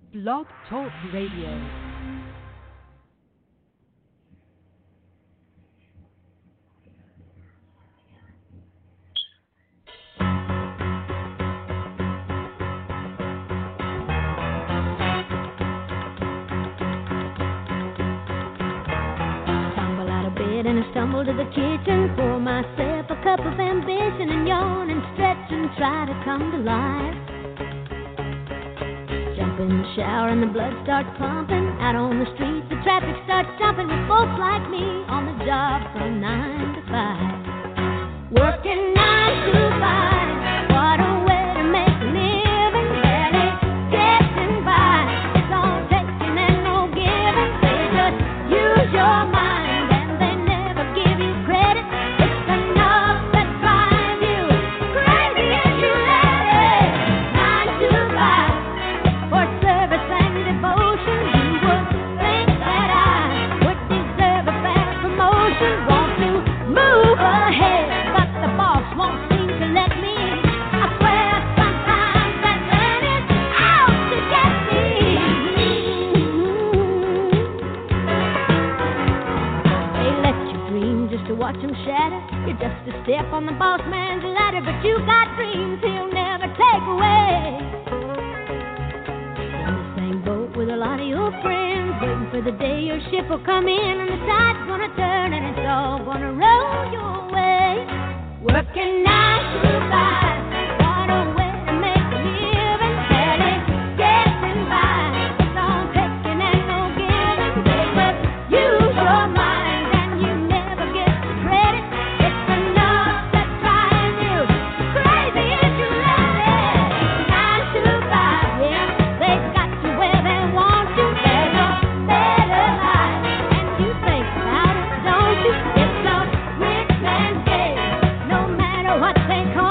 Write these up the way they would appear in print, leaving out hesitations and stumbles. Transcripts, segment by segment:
Blog Talk Radio. And I stumble to the kitchen, pour myself a cup of ambition and yawn and stretch and try to come to life. Jump in the shower and the blood starts pumping. Out on the street, the traffic starts jumping with folks like me on the job from 9 to 5. Working 9 to 5, what a way to make a living. Barely getting by, it's all taking and no giving. They just use your mind. Watch him shatter. You're just a step on the boss man's ladder, but you got dreams he'll never take away. In the same boat with a lot of your friends, waiting for the day your ship will come in and the tide's gonna turn and it's all gonna roll your way. Working 9 to 5, what a way to make a living. Barely getting by, it's all taking and no giving. They just use your mind. What they call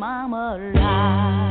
mama alive.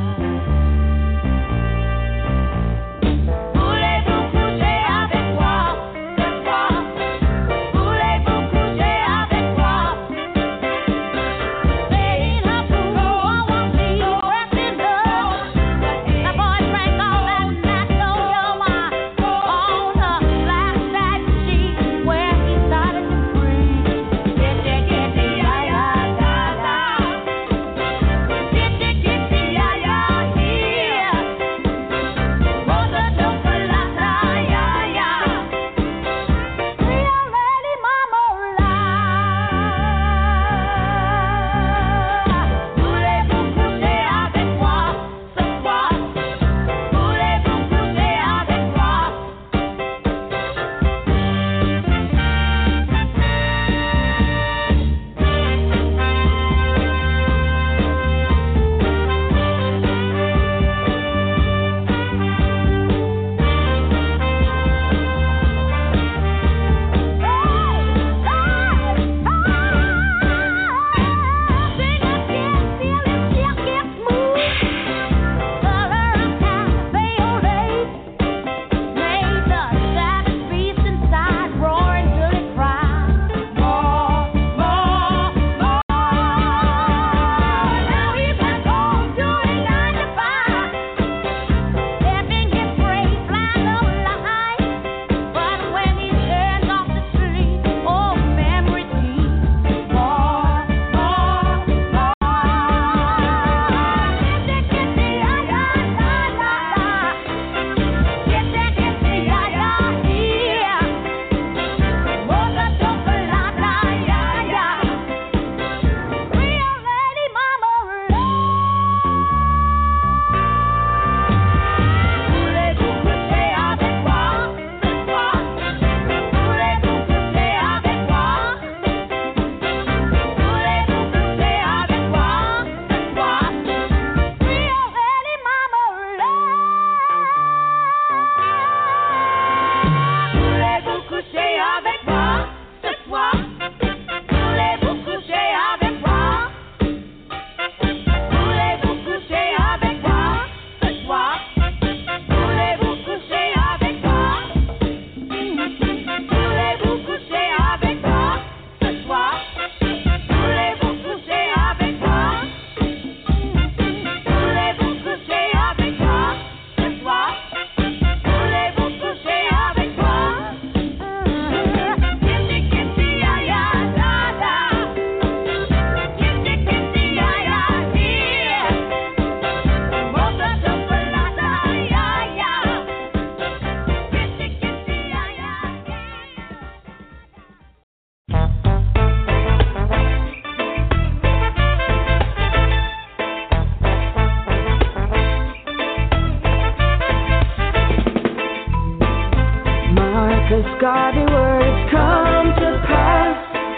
Garvey words come to pass.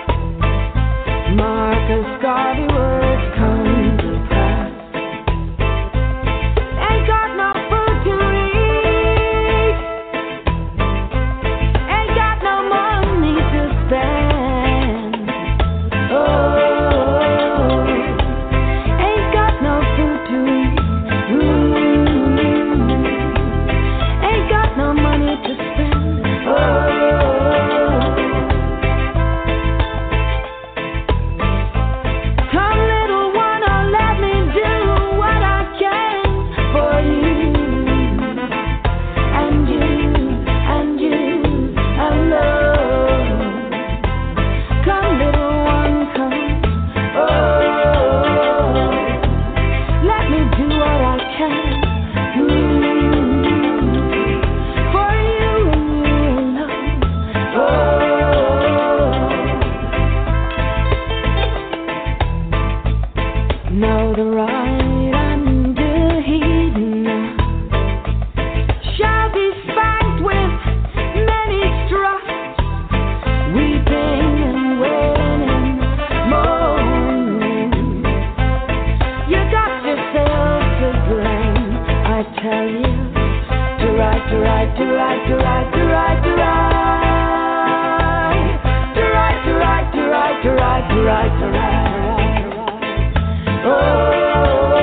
Marcus Garvey words come to pass. Ain't got no food to eat. Ain't got no money to spend. Oh, ain't got no food to eat. Ain't got no money to spend. Oh. Oh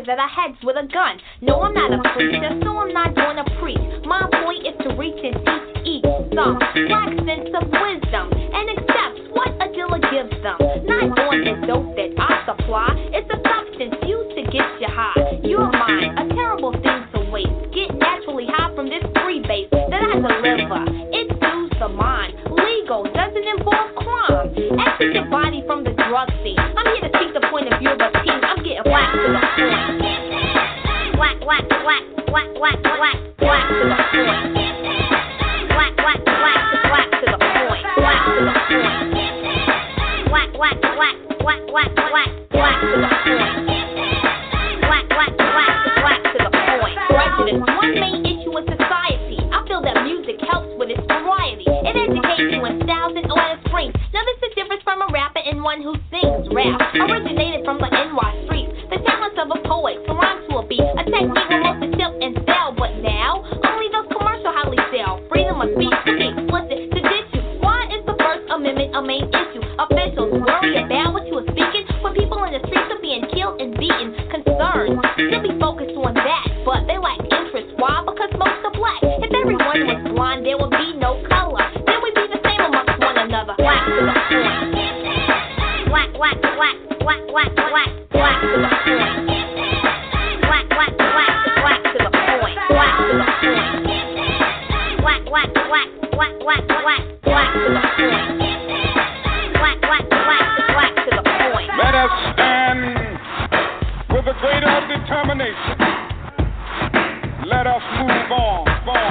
that I had with a gun. No, I'm not a preacher, so I'm not going to preach. My point is to reach and teach each some black sense of wisdom and accept what a dealer gives them. Not on the dope that I supply, it's a substance used to get you high. You're mine, a terrible thing to waste. Get naturally high from this free base that I deliver. It soothes the mind. Legal doesn't involve crime. Exit your body from the drug scene. I'm here to take the point of view of a team. I'm getting black to the point. Black, black, black, black, black, black, black to the point. Black, black, black, black to the point. Black to the point. Black, black, black, black, black, black, black to the point. Black, black, black, black to the point. Prejudice, one main issue in society. I feel that music helps with its variety. It educates you in styles and all its strengths. Now this is different from a rapper and one who sings rap. Originated from the NY streets. The talents of a poet, to rhyme to a beat. A technique will most tip and sell. But now, only those commercial highly sell. Freedom of speech to be explicit, to ditch you. Why is the First Amendment a main issue? Officials worry about what you are speaking when people in the streets are being killed and beaten. Concerned, still be focused on that, but they lack interest. Why? Because most are black. If everyone was blind, there would be no color. Then we'd be the same amongst one another. Black to the point. Black, black, black, black, black, black, black to the point. Black, black, black, black to the point. Black to the point. Black, black, black, black, black, black, black to the point. Black, black, black, black to the point. Let us stand with a greater determination. Let us move on.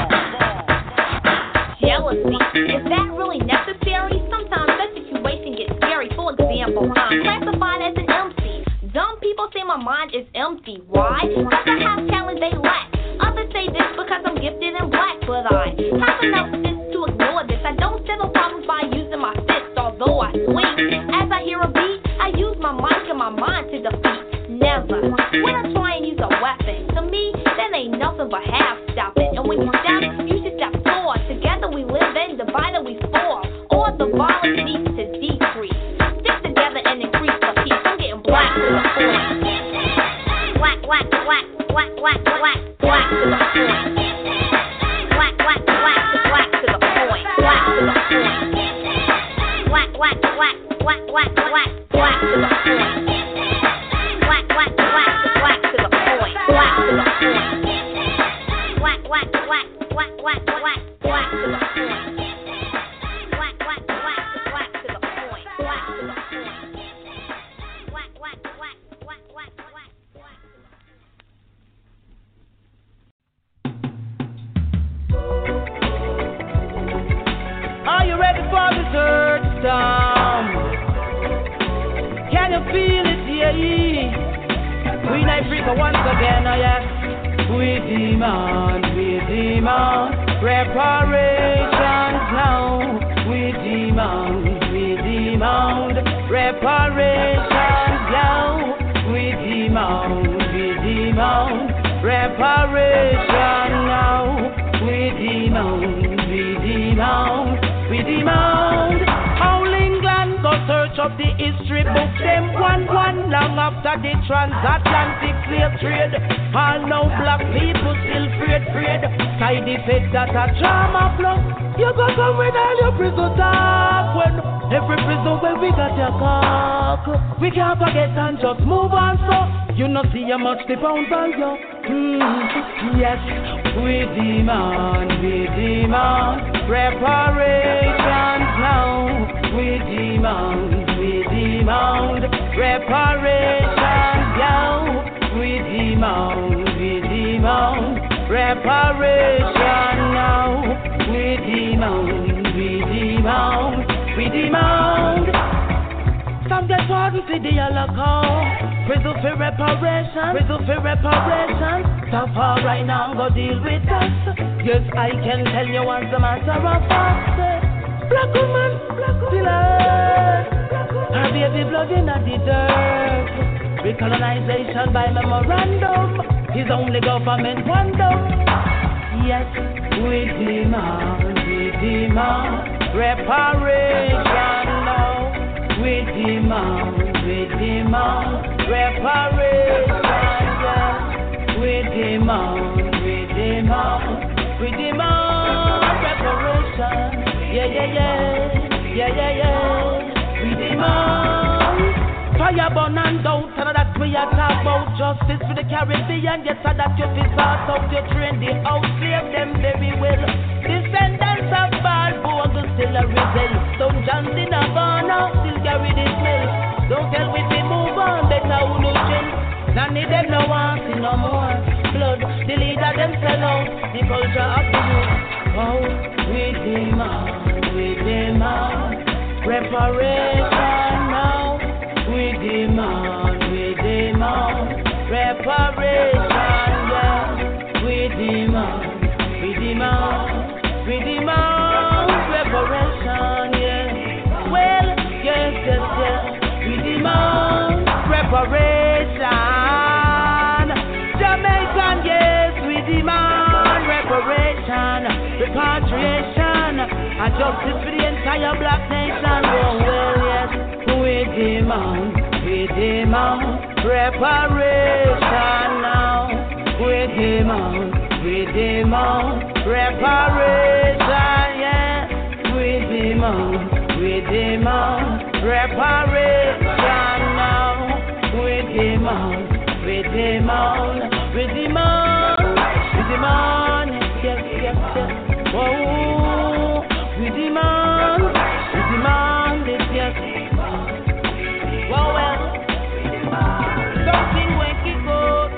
Jealousy, is that really necessary? Sometimes that situation gets scary. For example, I'm classified as an MC. Dumb people say my mind is empty. Why? Because I have talent they lack. Others say this because I'm gifted and black, but I have enough sense to ignore this. I don't settle problems by using my fists, although I swing. As I hear a beat, I use my mic and my mind to defeat. Never. When I try and use a weapon, to me, that ain't nothing but half stopping. And when you stop, you should stop forward. Together we live and divided we fall. All the violence needs to decrease. Stick together and increase the peace. I'm getting black to the point. Black, black, black, black, black, black, black to the point. Black, black, black, black to the point. Black to the point. Black, black, black, black, black, black, black to the point. Black, black, black, black to the point. Black to the point. Black, black, black, black, black, black, black to the point. Black, black, black, black to the point. Black to the point. Black, black, black, black, black, black, black. Are you ready for the third storm? Can you feel it, yeah? We Africa once again, oh yes. We demand reparations now. We demand reparations now. We demand reparation now. We demand. All England go search up the history book. Them one long after the transatlantic slave trade. All now black people still afraid. Side effect that a drama plus. You go come with all your prison talk. When every prison where we got your cock. We can't forget and just move on. So you not see how much the pound value. Yes, we demand reparations now. We demand reparations now. We demand reparation now. We demand. Some get pardon for the Holocaust. Prison for reparation. So far right now, go deal with us. Yes, I can tell you what's the matter of fact. Black woman, still alive. Her baby blood in the dirt. Recolonization by memorandum is only government wonder. Yes, we demand reparation now. We demand reparation. demand reparation. We demand fire burn and doubt, and that we are talk about justice for the Caribbean. Yes, so that you feel sort out, you train the outslave them very well. Descendants of bad bogus still a rebel. Some Johns in a Havana still carry the smell. Don't tell me to move on, better who no chill. None of them no want see no more blood. The leader them sell out the culture of the youth. Oh, we demand reparation now. We demand reparation. Yeah. We demand reparation. Yeah. Well, yes. We demand reparation. Jamaican, yes, we demand reparation, repatriation, and justice for the entire black nation. Oh, well, yes, we demand reparation now. We demand reparation, yeah. We demand reparation now. We demand, yes. Whoa, we demand it, yes. Well, something wacky good.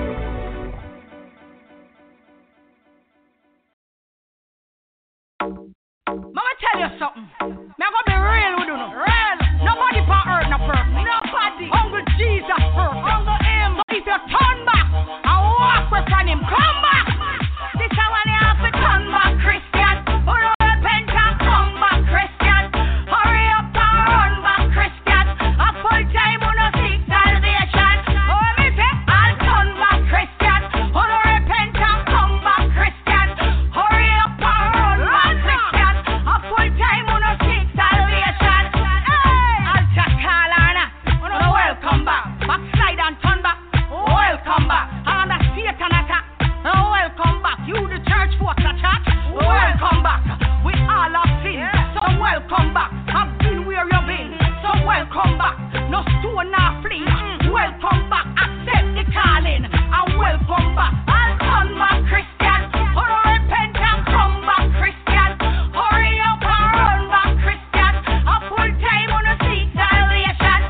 Mama tell you something. Me gonna be real with you, no. Real. Nobody on earth no perfect. Nobody. Uncle Jesus perfect. Uncle him. So if you turn back and walk away from him, come back. This is when you have to turn back, Christian. Who don't repent and come back, Christian. Hurry up and run back, Christian. A full time on a seek salvation. Oh, me say, I'll turn back, Christian. Who don't repent and come back, Christian. Hurry up and run back, Christian. A full time on a seek salvation. Hey, I'll just call on her. Welcome back. Backslide and turn back. Welcome back. And a Satan attack. Welcome back. You the church folks a chat. Welcome back. We all have sinned. So welcome back. I've been where you've been. So welcome back. No stone nor flee. Welcome back. Accept the calling. And welcome back. I'll turn back, Christian. Repent and come back, Christian. Hurry up and run back, Christian. A full time on a seek salvation.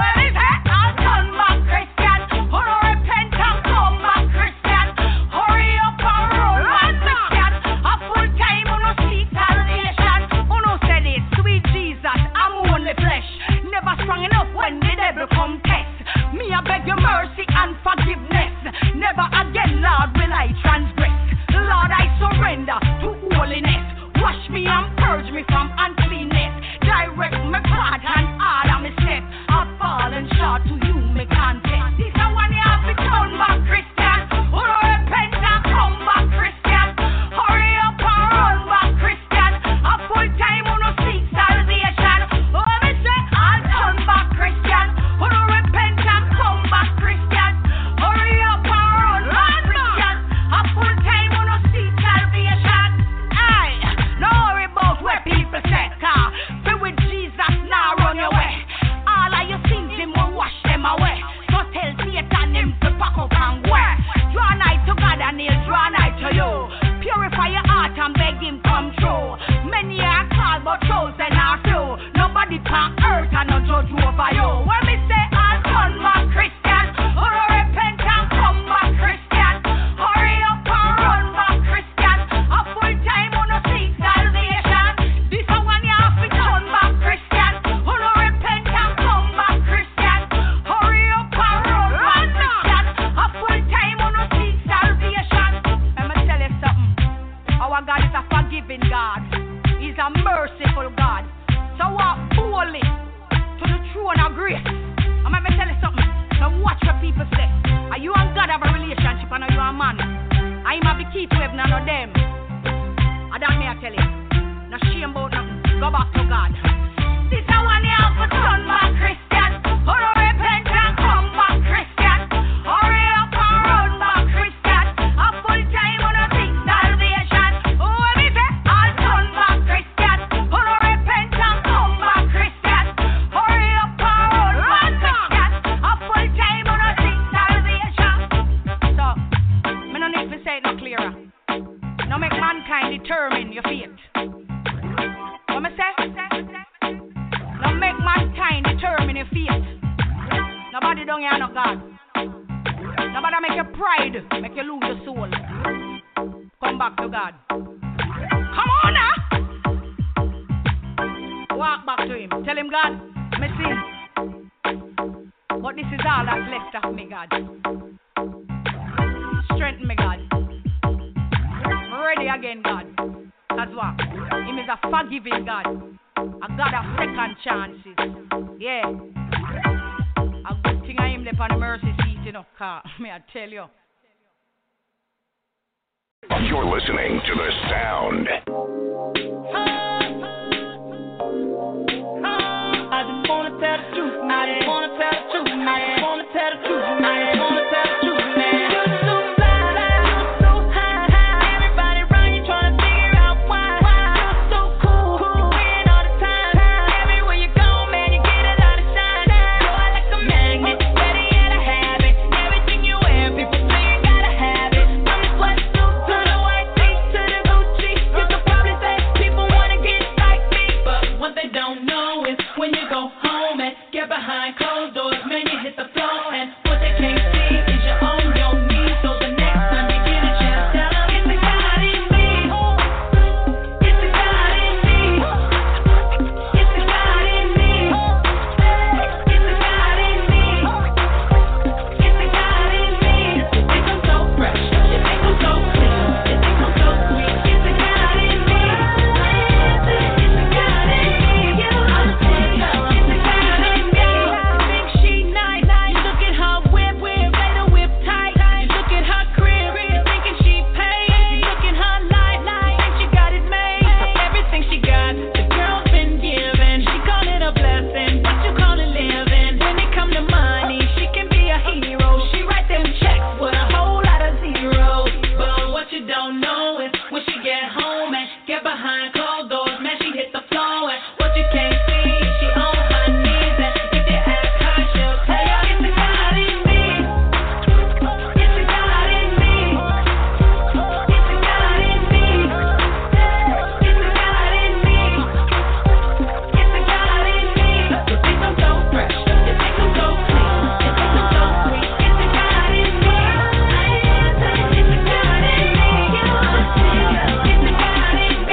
I'll turn back, Christian. Repent and come back, Christian. Hurry up and run back, Christian. A full time on a seek salvation. Uno said it, sweet Jesus, I'm only flesh. Never strong enough when the devil come test. Me I beg your mercy and forgiveness. Never again, Lord, will I transgress. Lord, I surrender to holiness. Wash me and purge me from uncleanness. Direct my path and order my steps. I've fallen short to you, me confess. This is when you have to turn back, Christian. Repent and come back, Christian. Hurry up and run back, Christian. A full time on a seek salvation. Oh, me say, I'll turn back, Christian. Repent and come back, Christian. Hurry up and run back, Christian. A full time on a seek salvation. Aye, no worry about what people say, car. Be with Jesus now, run your way. All of your sins, him will wash them away. So tell Satan him to pack up and wear. Draw nigh to God and he'll draw nigh to you. Purify your heart and beg him come true. Many are called but chosen are few. Nobody can hurt and no judge over you. When me say I'll turn back, Christian. Repent and come back, Christian. Hurry up and run back, Christian. A full time on a seek salvation. This is when you have to turn back, Christian. Repent and come back, Christian. Hurry up and run back, Christian. A full time on a seek salvation. Let me tell you something. Our God is a forgiving God. He's a merciful God. So walk boldly to the throne of grace. And let me tell you something. Now watch what people say. Are you and God have a relationship and are you a man? I am the key to heaven and not them. And that me I tell you. No shame about nothing. Go back to God. This is when you have to turn back, Christian. Repent and come back, Christian. Hurry up and run back, Christian. your faith. What me say? Now make mankind determine your faith. Nobody don't hear no God. Nobody make your pride, make you lose your soul. Come back to God. Come on now. Walk back to Him. Tell Him, God, me sin. But this is all that's left of me, God. Strengthen me, God. I'm ready again, God. That's what. Him is a forgiving God. A God of second chances. Yeah. A good thing I am there on the mercy seat, you know, car. May I tell you. You're listening to The Sound. I just wanna tell the truth, I just wanna tell the truth, I just wanna tell the truth, I just wanna tell the truth, man. You're so fly, you're so high, everybody around you trying to figure out why. You're so cool, you win all the time. Everywhere you go, man, you get a lot of shine. You're like a magnet, ready and a habit. Everything you wear, people say you gotta have it. From the sweatsuit to the white tee to the Gucci, you could probably say people wanna get like me, but what they don't know is when you go home and get behind closed doors, man, you hit the floor, and what they can't see is you're on your knees. So the next time you get a chance, tell them it's the God in me. It's the God in me. It's the God in me. It's the God in me. It's the God in me. You think I'm so fresh, you think I'm so clean, you think I'm so sweet. It's the God in me. It's the God in me. I'm saying it's the God in me. Think she nice, you look at her whip, play the whip tight. You look at her crib, you thinking she paid. You look at her life, think she got it made. Everything she got, the girl's been given. She call it a blessing, but you call it living. When it come to money, she can be a hero. She write them checks with a whole lot of zeros. But what you don't know is when she get home and get behind closed doors, man, she hit the floor. And what you can't see is she on her knees. And if you ask her, she'll tell you it's the God in me. It's the God in me. It's the God in me. It's the God in me. It's the God in me. You think I'm so fresh, you think I'm so clean, you think I'm so sweet. It's the God in me. It's the God in me. It's the God in me.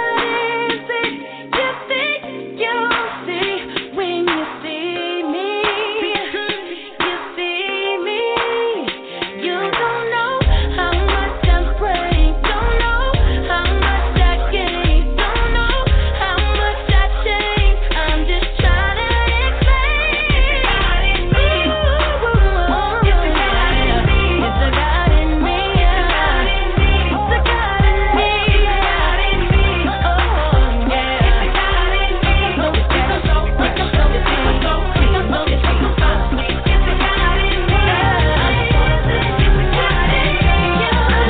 What is it you think you'll see when you see me? You see me. You don't know how much I'm praying. Don't know how much I gain. Don't know how much I change. I'm just trying to explain. It's the God in me. It's the God in me. It's the God in me. It's the God in me. It's the God in me. Oh yeah. It's the God in me. I'm so fresh. I'm so clean. I'm so sweet. It's the God in me. It's the God in me. It's the God in me.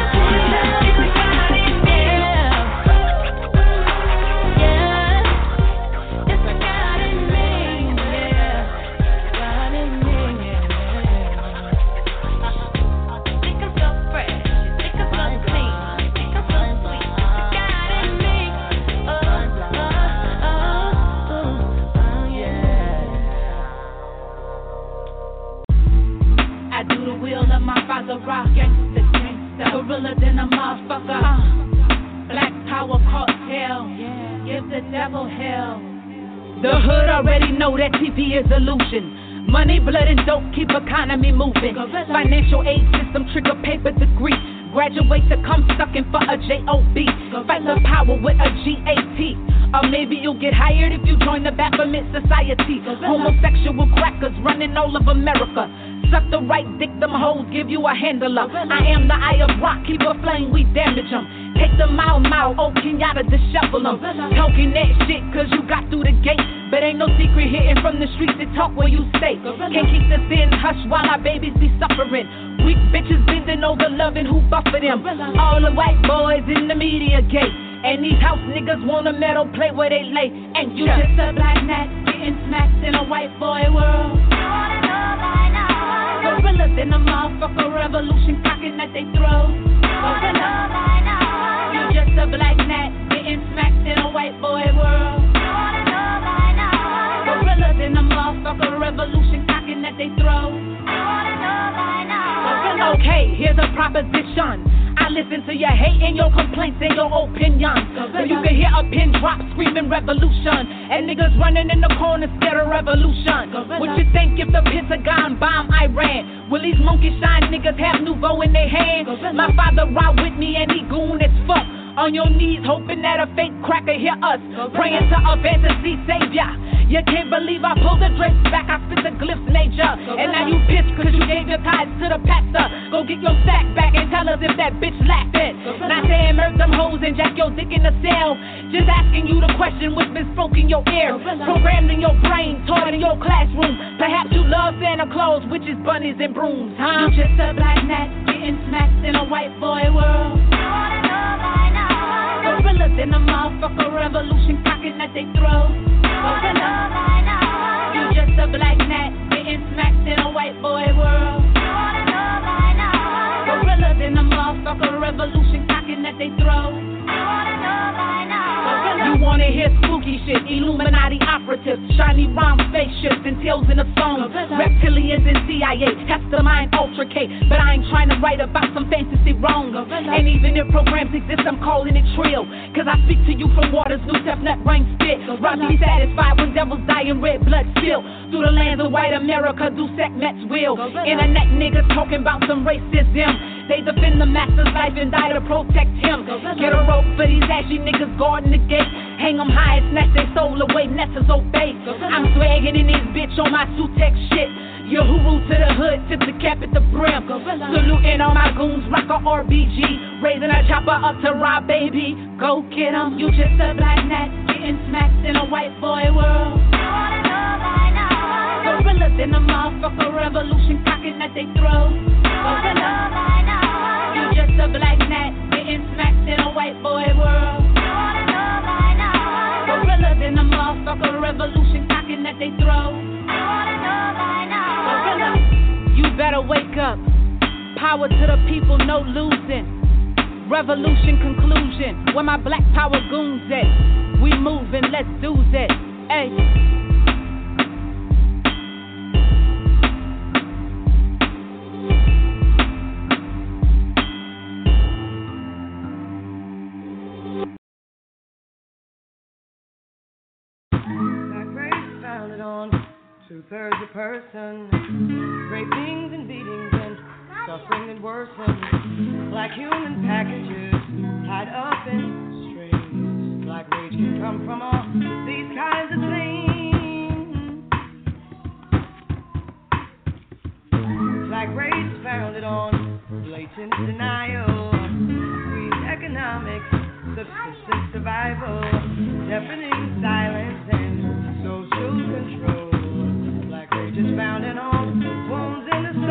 It's the God in me. God in me. Think I'm so fresh. Think I'm so clean. Think I'm so sweet. It's the God in me. I do the will of my father, rock gangsta, gorilla than a motherfucker. Black power cartel, give the devil hell. The hood already know that TV is illusion. Money, blood, and dope keep economy moving. Financial aid system trigger paper degree. Graduate to come sucking for a job. Fight the power with a GAT. Or maybe you'll get hired if you join the Baphomet Society. Homosexual crackers running all of America. Suck the right dick, them hoes give you a handler. I am the eye of rock, keep a flame, we damage them. Take the Mau, oh Kenyatta, dishevel them. Talking that shit cause you got through the gate. But ain't no secret hitting from the streets to talk where you stay. Can't keep the sin hush while our babies be suffering. Weak bitches bending over loving who buffer them. All the white boys in the media gate. And these house niggas want a metal plate where they lay. And you just a black gnat getting smacked in a white boy world. Gorillas in a motherfucker revolution cocking at they throat. You just a black gnat getting opposition. I listen to your hate and your complaints and your opinions. So you can hear a pin drop screaming revolution. And niggas running in the corner scared of revolution. What you think if the Pentagon bomb Iran? Will these monkey shine niggas have nouveau in their hand? My father ride with me and he goon as fuck. On your knees hoping that a fake cracker hear us. Praying to a fantasy savior. You can't believe I pulled the drapes back, I spit the glyphs nature. And now you pissed cause you gave your tithes to the pastor. Go get your sack back and tell us if that bitch lacked it. Not saying murk them hoes and jack your dick in the cell. Just asking you the question which been spoke in your ear. Programmed in your brain, taught in your classroom. Perhaps you love Santa Claus, witches, bunnies, and brooms, huh? You just a black gnat getting smacked in a white boy world. Gorillas in a motherfucker revolution cocking at they throat. You just a black gnat getting smacked in a white boy world. Gorillas in a motherfucker revolution cocking at they throat. You wanna hear spooky shit, Illuminati operatives, shiny rhyme spaceships and tales in a song. Reptilians and CIA, Mastermind Ultra K. But I ain't trying to write about some fantasy wrong. And even if programs exist, I'm calling it trill. Cause I speak to you from waters, new nut rain spit. Rather be satisfied when devils die in red blood spill. Through the lands of white America, do Mets will. Internet niggas talking about some racism. They defend the master's life and die to protect him. Get a rope for these ashy niggas guarding the gate. Hang them high and snatch their soul away, Nessa's obey. I'm swagging in this bitch on my Sutex shit. Yahoo to the hood, tip the cap at the brim. Saluting all my goons, rock a RBG. Raising a chopper up to Rob, baby. Go get 'em. You just a black gnat getting smacked in a white boy world. Gorillas in a motherfucker revolution cocking at they throat. You just a black gnat getting smacked in a white boy world. Gorillas in a motherfucker revolution cocking at they throat. You better wake up. Power to the people, no losing. Revolution conclusion. Where my black power goons at? We moving, let's do that. Hey. Two-thirds a person, rapings and beatings and suffering and worsen. Black human packages tied up in strings. Black rage can come from all these kinds of things. Black race founded on blatant denial, squeeze economics, subsistence survival, deafening silence and social control. Just founded on wounds in the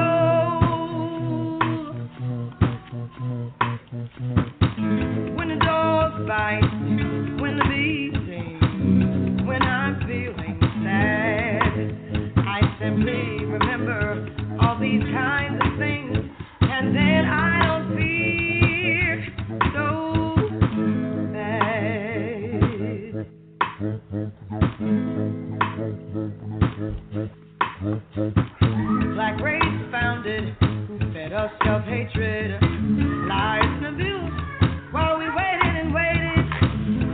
soul. When the dogs bite, when the bees sing, when I'm feeling sad, I simply remember all these kinds of things, and then I don't fear so bad. Black race founded, who fed us self-hatred, lies and abuse, while we waited and waited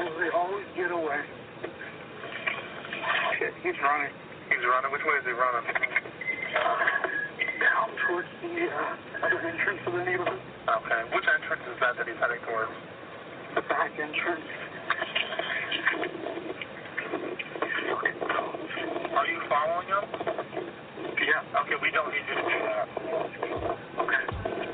they always get away. Shit, he's running. He's running? Which way is he running? Down towards the other entrance of the neighborhood. Okay. Which entrance is that he's heading towards? The back entrance. Are you following him? Yeah. Okay, we don't need you to do that. Okay.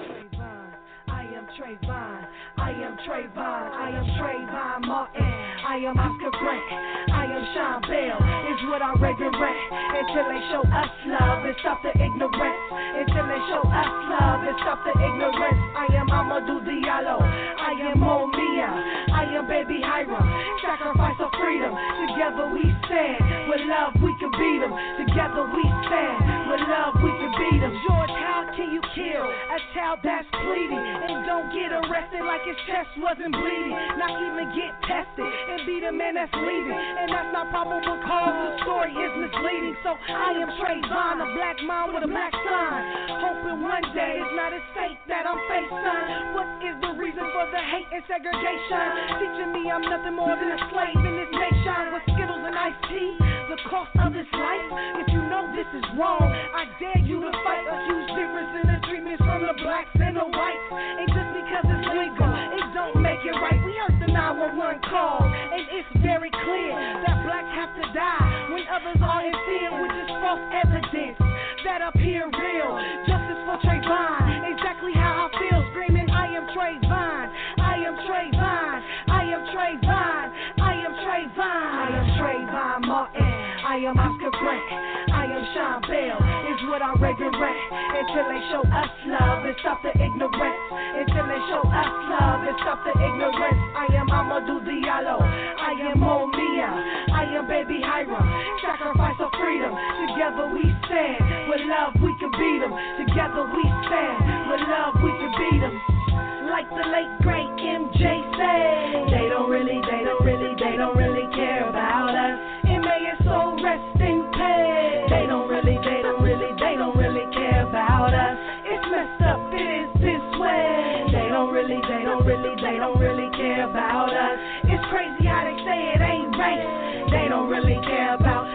I am Trayvon. I am Trayvon. I am Trayvon Martin. I am Oscar Grant. I am Sean Bell. Is what I regret until they show us love and stop the ignorance. Until they show us love and stop the ignorance. I am Amadou Diallo. I am Mo Mia. I am Baby Hiram. Sacrifice of freedom. Together we stand. With love we can beat them. Together we stand. With love we can beat them. George, how can you kill a child that's pleading and don't get arrested like his chest wasn't bleeding? Not even get tested and be the man that's leading. And that's not probable cause the story is misleading. So I am Trayvon, a black mom with a black son. Hoping one day it's not his fate that I'm facing. What is the reason for the hate and segregation? Teaching me I'm nothing more than a slave in this nation. With Skittles and iced tea, the cost of this life. If you know this is wrong, I dare you to fight. A huge difference in the treatments from the blacks and the whites. And just because it's legal, it don't make it right. We heard the 911 call, and it's very clear that blacks have to die when others are in fear, which is false evidence that appear real. Justice for Trayvon, exactly how I feel, screaming, I am Trayvon, I am Trayvon, I am Trayvon, I am Trayvon, I am Trayvon Martin, I am Oscar Grant, I am Sean Bell, is what I regret until they show us love and stop the ignorance. Until they show us love and stop the ignorance. I am Amadou Diallo, I am Mo Mia, I am Baby Hiram. Sacrifice of freedom, together we stand. With love we can beat them. Together we stand. With love we can beat them. Like the late great MJ said, they don't really care about us. And may his soul rest in peace. They don't really care about us. It's messed up, it is this way. They don't really care about us. It's crazy how they say it ain't race. They don't really care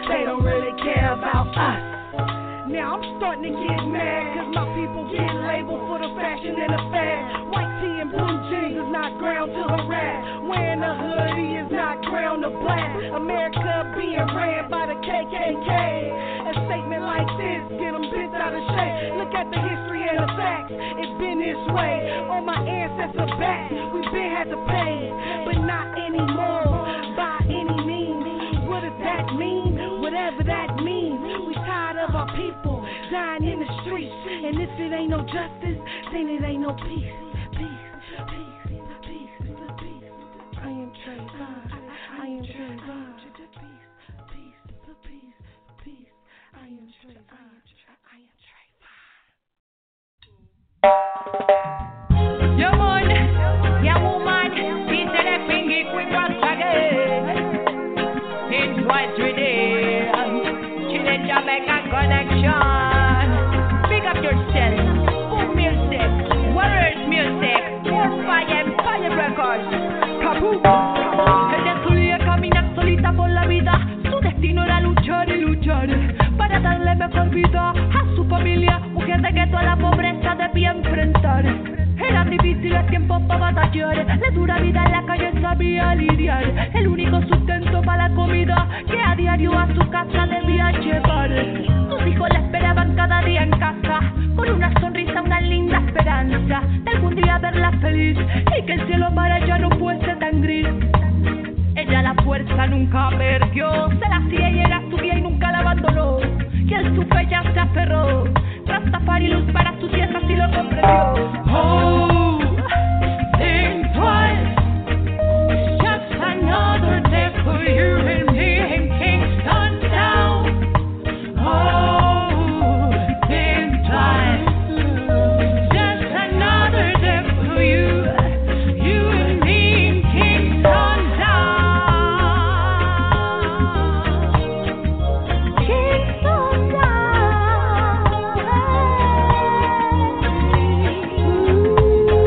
about us. Now I'm starting to get mad, cause my people get labeled for the fashion and the fad. White tee and blue jeans is not ground to harass. Wearing a hoodie is not ground to blast. America being ran by the KKK. A statement like this, get them bent out of shape. Look at the history and the facts, it's been this way. On my ancestors' back, we've been had to pay. But not anymore, by any means. What does that mean? Whatever that means. We tired of our people dying in the streets. And if it ain't no justice, then it ain't no peace. I am Trayvon. I am Trayvon. Peace. I am Trayvon. Yeah, man. Yeah, woman. Peace and a finger quick once again. It's twice a day. Chile Jamaica connection. Pick up yourself. Boom music. Warriors music. More fire records. Kaboom. Ella solía caminar solita por la vida. Su destino era luchar y luchar para darle mejor vida a su familia. Mujer de gueto a la pobreza debía enfrentar. Eran difíciles tiempos para batallar. La dura vida en la calle sabía lidiar. El único sustento para la comida que a diario a su casa debía llevar. Sus hijos la esperaban cada día en casa con una sonrisa, una linda esperanza de algún día verla feliz y que el cielo para ella no fuese tan gris. Ella la fuerza nunca perdió, se la hacía y era su día y nunca la abandonó. Y en su fe ya se aferró. Rastafari luz para su tierra si lo comprendió. Oh, think twice. It's just another day for you and me in Kingston Town. Oh, think twice. It's just another day for you and me in Kingston Town. Kingston Town.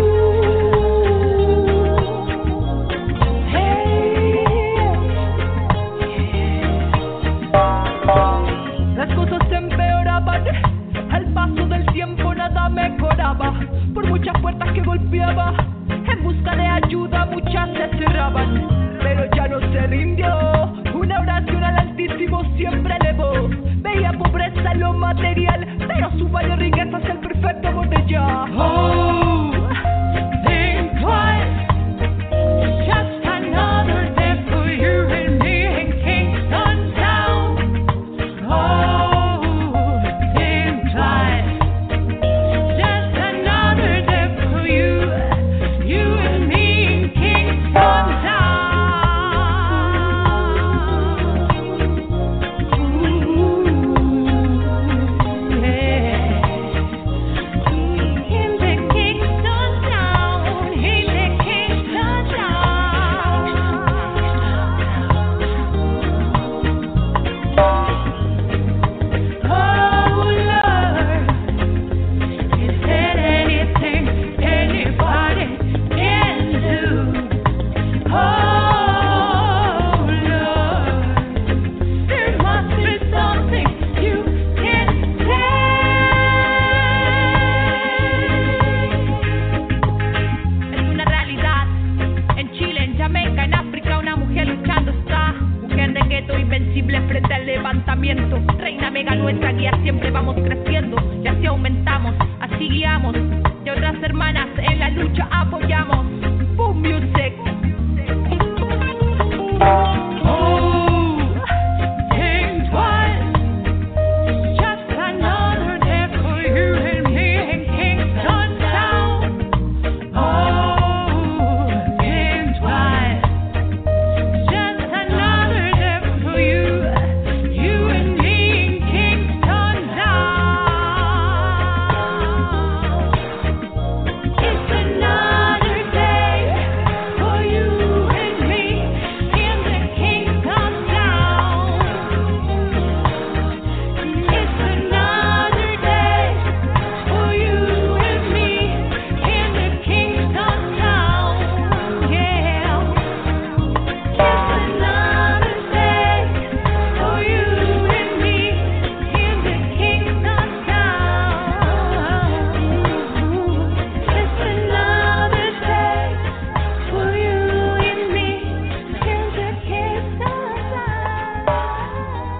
busca de ayuda muchas se cerraban, pero ya no se rindió. Una oración al Altísimo siempre elevó. Veía pobreza en lo material, pero su mayor riqueza es el perfecto amor de ella. Oh, think twice. Just another day for you and me in Kingston Town. Oh, think twice. Just another day for you and me in Kingston Town. Invencible frente al levantamiento. Reina mega nuestra guía, siempre vamos creciendo. Y así aumentamos, así guiamos.